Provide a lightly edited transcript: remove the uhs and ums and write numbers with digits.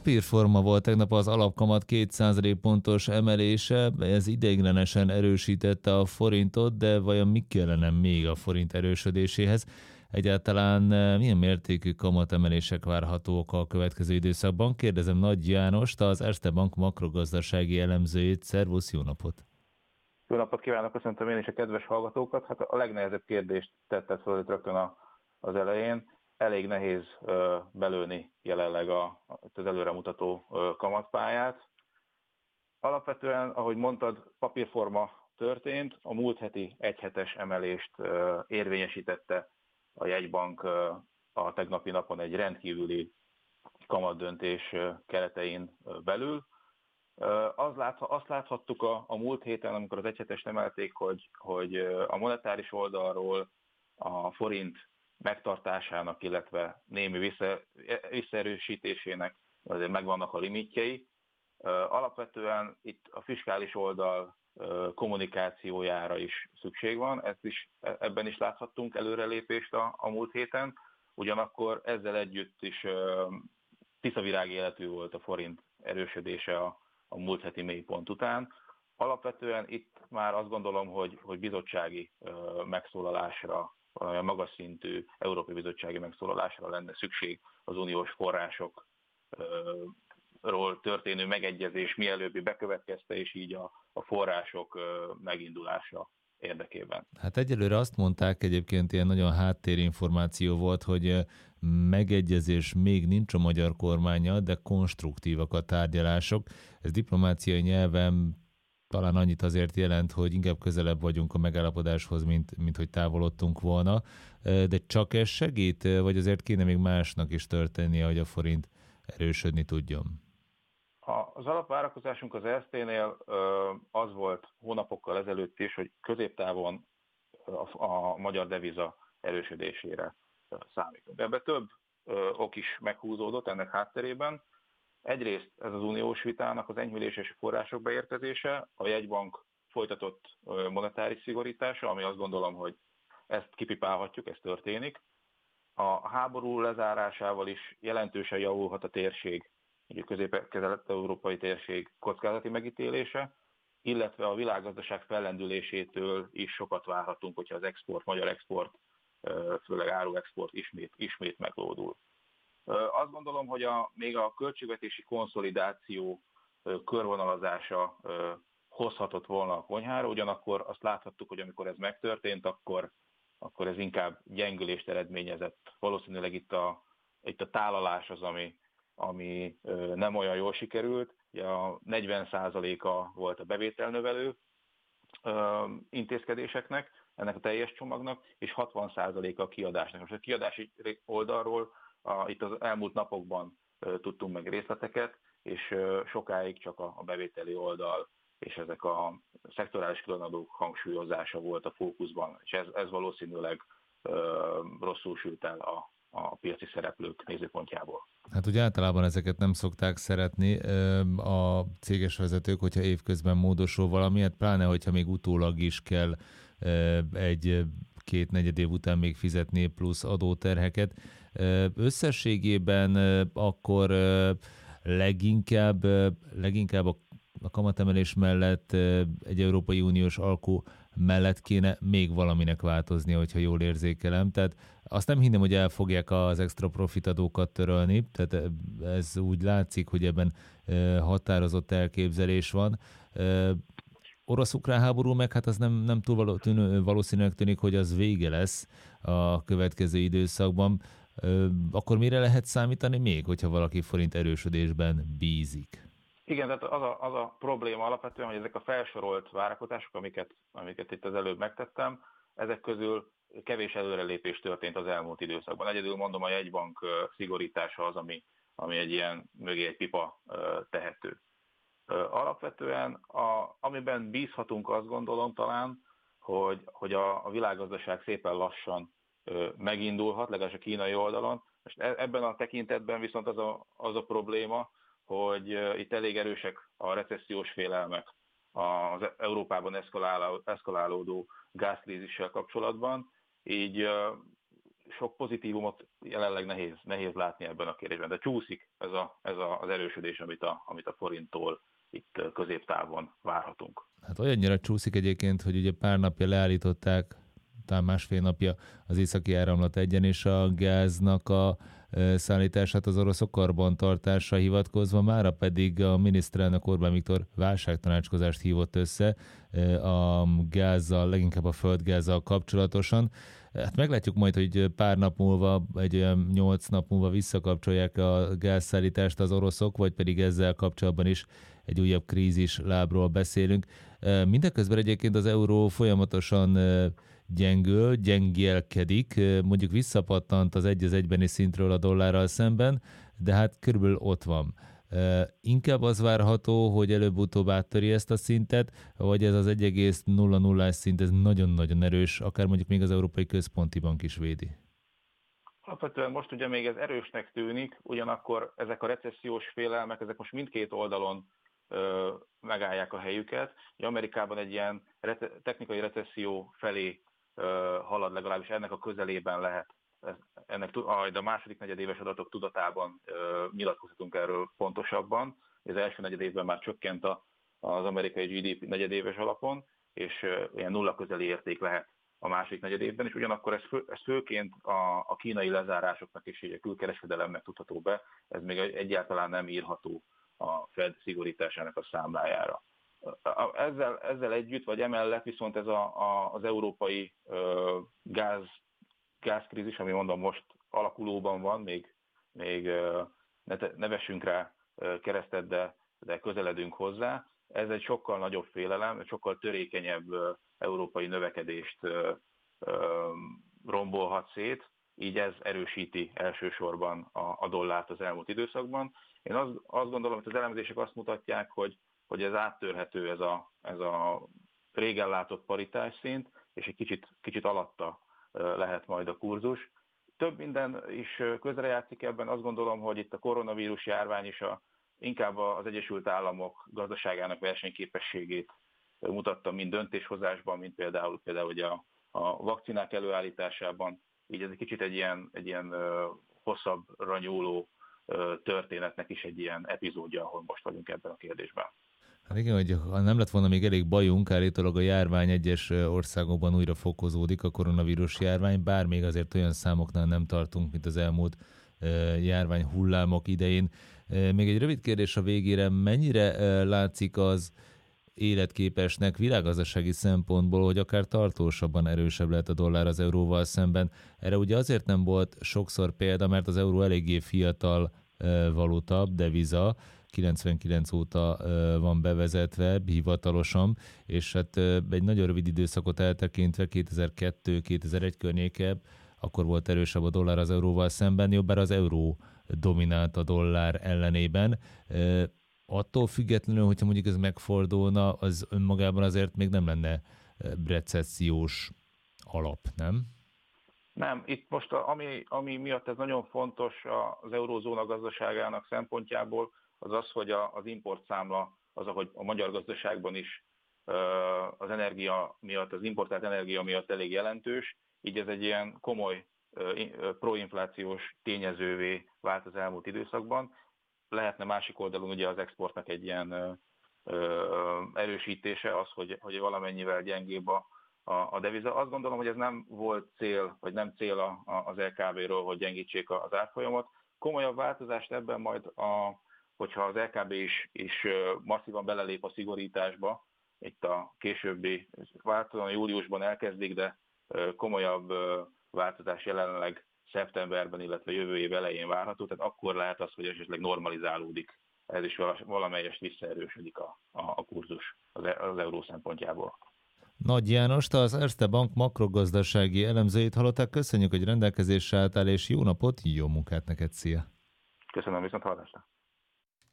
papírforma volt tegnap az alapkamat 2% pontos emelése, ez ideiglenesen erősítette a forintot, de vajon mi kellene még a forint erősödéséhez? Egyáltalán milyen mértékű kamatemelések várhatók a következő időszakban? Kérdezem Nagy Jánost, az Erste Bank makrogazdasági elemzőjét. Szervusz, jó napot! Jó napot kívánok, köszöntöm én is a kedves hallgatókat. Hát a legnehezebb kérdést tetted föl rögtön az elején. Elég nehéz belőni jelenleg az előremutató kamatpályát. Alapvetően, ahogy mondtad, papírforma történt. A múlt heti egyhetes emelést érvényesítette a jegybank a tegnapi napon egy rendkívüli kamatdöntés keretein belül. Azt láthattuk a múlt héten, amikor az egyhetest emelték, hogy a monetáris oldalról a forint megtartásának, illetve némi visszaerősítésének azért megvannak a limitjei. Alapvetően itt a fiskális oldal kommunikációjára is szükség van, ebben is láthattunk előrelépést a múlt héten, ugyanakkor ezzel együtt is tiszavirág életű volt a forint erősödése a múlt heti mélypont után. Alapvetően itt már azt gondolom, hogy bizottsági megszólalásra, valamilyen magas szintű Európai Bizottsági megszólalásra lenne szükség az uniós forrásokról történő megegyezés mielőbbi bekövetkezte, és így a források megindulása érdekében. Hát egyelőre azt mondták, egyébként ilyen nagyon háttérinformáció volt, hogy megegyezés még nincs a magyar kormánnyal, de konstruktívak a tárgyalások. Ez diplomáciai nyelven talán annyit azért jelent, hogy inkább közelebb vagyunk a megállapodáshoz, mint hogy távolodtunk volna, de csak ez segít, vagy azért kéne még másnak is történnie, hogy a forint erősödni tudjon? Az alapvárakozásunk az Erste-nél az volt hónapokkal ezelőtt is, hogy középtávon a magyar deviza erősödésére számítunk. Ebben több ok is meghúzódott ennek hátterében. Egyrészt ez az uniós vitának az enyhülése és források beérkezése, a jegybank folytatott monetáris szigorítása, ami azt gondolom, hogy ezt kipipálhatjuk, ez történik. A háború lezárásával is jelentősen javulhat a térség, a közép-kelet-európai térség kockázati megítélése, illetve a világgazdaság fellendülésétől is sokat várhatunk, hogyha az magyar export, főleg áruexport ismét meglódul. Azt gondolom, hogy még a költségvetési konszolidáció körvonalazása hozhatott volna a konyhára, ugyanakkor azt láthattuk, hogy amikor ez megtörtént, akkor ez inkább gyengülést eredményezett. Valószínűleg itt a tálalás az, ami nem olyan jól sikerült. Ugye a 40%-a volt a bevételnövelő intézkedéseknek, ennek a teljes csomagnak, és 60%-a a kiadásnak. Most a kiadási oldalról itt az elmúlt napokban tudtunk meg részleteket, és sokáig csak a bevételi oldal és ezek a szektorális különadók hangsúlyozása volt a fókuszban, és ez valószínűleg rosszul sült el a piaci szereplők nézőpontjából. Hát ugye általában ezeket nem szokták szeretni a céges vezetők, hogyha évközben módosul valami, hát pláne, hogyha még utólag is kell egy-két negyed év után még fizetni plusz adóterheket. Összességében akkor leginkább a kamatemelés mellett egy Európai Uniós alkú mellett kéne még valaminek változni, hogyha jól érzékelem. Tehát azt nem hinném, hogy el fogják az extra profit adókat törölni, tehát ez úgy látszik, hogy ebben határozott elképzelés van. Orosz-ukrán háború meg hát az nem túl valószínűleg tűnik, hogy az vége lesz a következő időszakban. Akkor mire lehet számítani még, hogyha valaki forint erősödésben bízik? Igen, tehát az a probléma alapvetően, hogy ezek a felsorolt várakozások, amiket itt az előbb megtettem, ezek közül kevés előrelépés történt az elmúlt időszakban. Egyedül mondom, a jegybank szigorítása az, ami egy ilyen mögé egy pipa tehető. Alapvetően, amiben bízhatunk, azt gondolom talán, hogy a világgazdaság szépen lassan megindulhat, legalábbis a kínai oldalon. Most ebben a tekintetben viszont az a probléma, hogy itt elég erősek a recessziós félelmek az Európában eszkalálódó gázkrízissel kapcsolatban, így sok pozitívumot jelenleg nehéz látni ebben a kérdésben, de csúszik az erősödés, amit a forinttól itt középtávon várhatunk. Hát olyannyira csúszik egyébként, hogy ugye pár napja leállították, talán másfél napja az északi áramlat 1-en, és a gáznak a szállítását az oroszok karbantartásra hivatkozva, mára pedig a miniszterelnök Orbán Viktor válságtanácskozást hívott össze a gázzal, leginkább a földgázzal kapcsolatosan. Hát meglátjuk majd, hogy pár nap múlva, egy olyan 8 nap múlva visszakapcsolják a gázszállítást az oroszok, vagy pedig ezzel kapcsolatban is egy újabb krízis lábról beszélünk. Mindeközben egyébként az euró folyamatosan gyengélkedik, mondjuk visszapattant az 1-1-beni szintről a dollárral szemben, de hát körülbelül ott van. Inkább az várható, hogy előbb-utóbb áttöri ezt a szintet, vagy ez az 1,00-ás szint, ez nagyon-nagyon erős, akár mondjuk még az Európai Központi Bank is védi. Alapvetően most ugye még ez erősnek tűnik, ugyanakkor ezek a recessziós félelmek, ezek most mindkét oldalon megállják a helyüket. Amerikában egy ilyen technikai recesszió felé halad, legalábbis ennek a közelében lehet. Ennek a második negyedéves adatok tudatában nyilatkozhatunk erről pontosabban. Az első negyedévben már csökkent az amerikai GDP negyedéves alapon, és ilyen nulla közeli érték lehet a második negyedévben, és ugyanakkor ez főként a kínai lezárásoknak és a külkereskedelemnek tudható be, ez még egyáltalán nem írható a Fed szigorításának a számlájára. Ezzel együtt, vagy emellett viszont ez az európai gázkrízis, ami mondom most alakulóban van, még ne vessünk rá keresztet, de közeledünk hozzá. Ez egy sokkal nagyobb félelem, egy sokkal törékenyebb európai növekedést rombolhat szét, így ez erősíti elsősorban a dollárt az elmúlt időszakban. Én azt gondolom, hogy az elemzések azt mutatják, hogy ez áttörhető, ez a régen látott paritásszint, és egy kicsit alatta lehet majd a kurzus. Több minden is közrejátszik ebben, azt gondolom, hogy itt a koronavírus járvány is inkább az Egyesült Államok gazdaságának versenyképességét mutatta, mind döntéshozásban, mind például ugye a vakcinák előállításában. Így ez egy kicsit egy ilyen hosszabbra nyúló történetnek is egy ilyen epizódja, ahol most vagyunk ebben a kérdésben. Hát igen, hogy ha nem lett volna még elég bajunk, állítólag a járvány egyes országokban újra fokozódik, a koronavírus járvány, bár még azért olyan számoknál nem tartunk, mint az elmúlt járvány hullámok idején. Még egy rövid kérdés a végére, mennyire látszik az életképesnek világgazdasági szempontból, hogy akár tartósabban erősebb lehet a dollár az euróval szemben. Erre ugye azért nem volt sokszor példa, mert az euró eléggé fiatal valuta, deviza, 99 óta van bevezetve hivatalosan, és hát egy nagyon rövid időszakot eltekintve, 2002-2001 környéke, akkor volt erősebb a dollár az euróval szemben, jobbára az euró dominált a dollár ellenében. Attól függetlenül, hogyha mondjuk ez megfordulna, az önmagában azért még nem lenne recessziós alap, nem? Nem, itt most ami miatt ez nagyon fontos az eurózóna gazdaságának szempontjából, az, hogy az importszámla, az, ahogy a magyar gazdaságban is az energia miatt, az importált energia miatt elég jelentős, így ez egy ilyen komoly proinflációs tényezővé vált az elmúlt időszakban. Lehetne másik oldalon ugye az exportnak egy ilyen erősítése, az, hogy valamennyivel gyengébb a deviza. Azt gondolom, hogy ez nem volt cél, vagy nem cél az LKB-ről, hogy gyengítsék az árfolyamot. Komolyabb változást ebben majd, hogyha az LKB is masszívan belelép a szigorításba, itt a későbbi változóan júliusban elkezdik, de komolyabb változás jelenleg szeptemberben, illetve jövő év elején várható, tehát akkor lehet az, hogy esetleg normalizálódik, ez is valamelyest visszaerősödik a kurzus az euró szempontjából. Nagy Jánost, az Erste Bank makrogazdasági elemzőjét hallották. Köszönjük, hogy rendelkezésre álltál, és jó napot, jó munkát neked, szia! Köszönöm, viszont hallásra!